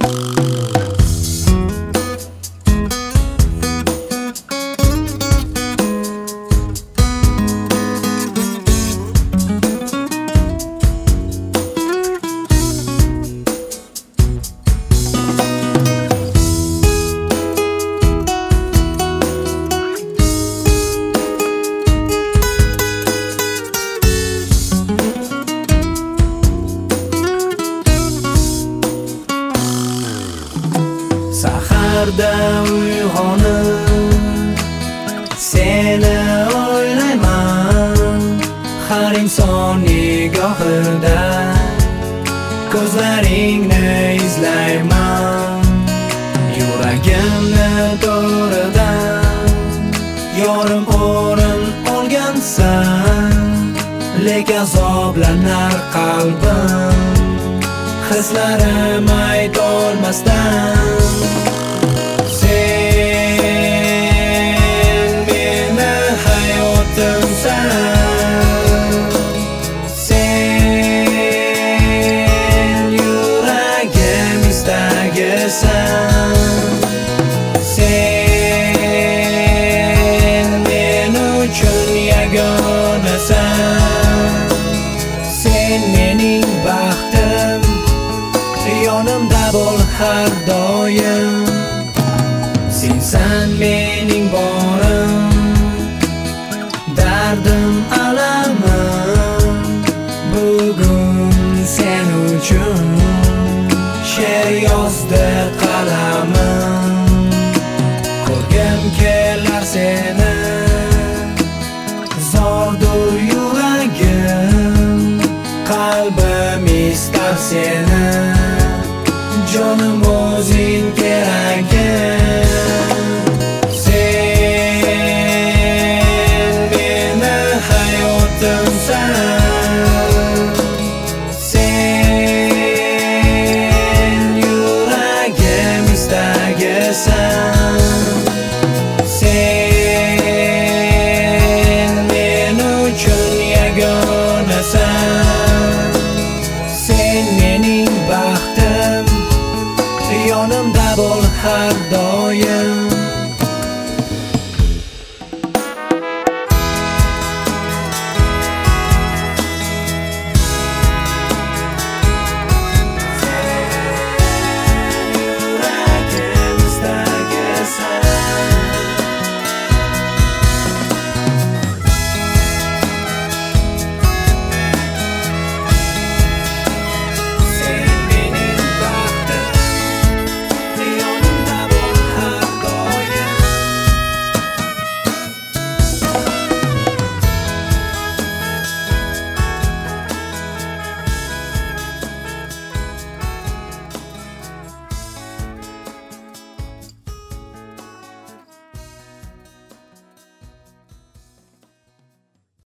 Saharda uyg'onib seni o'ylayman, har inson nigohida ko'zlaringni izlayman. Yuragimni to'ridan yorim o'rin olgansan, lek azoblanar qalbim hislarim aytolmasdan. Sen meni hayotimsan, sen yuragim istagisan, sen men uchun yagonasan. Sen mening baxtim, yonimda bo'l har doim. Sensan mening borim, dardim alamim. Bugun sen uchun she'r yozdi qalamim. Ko'rgim kelar seni, zordur yuragim, qalbim istar seni, jonim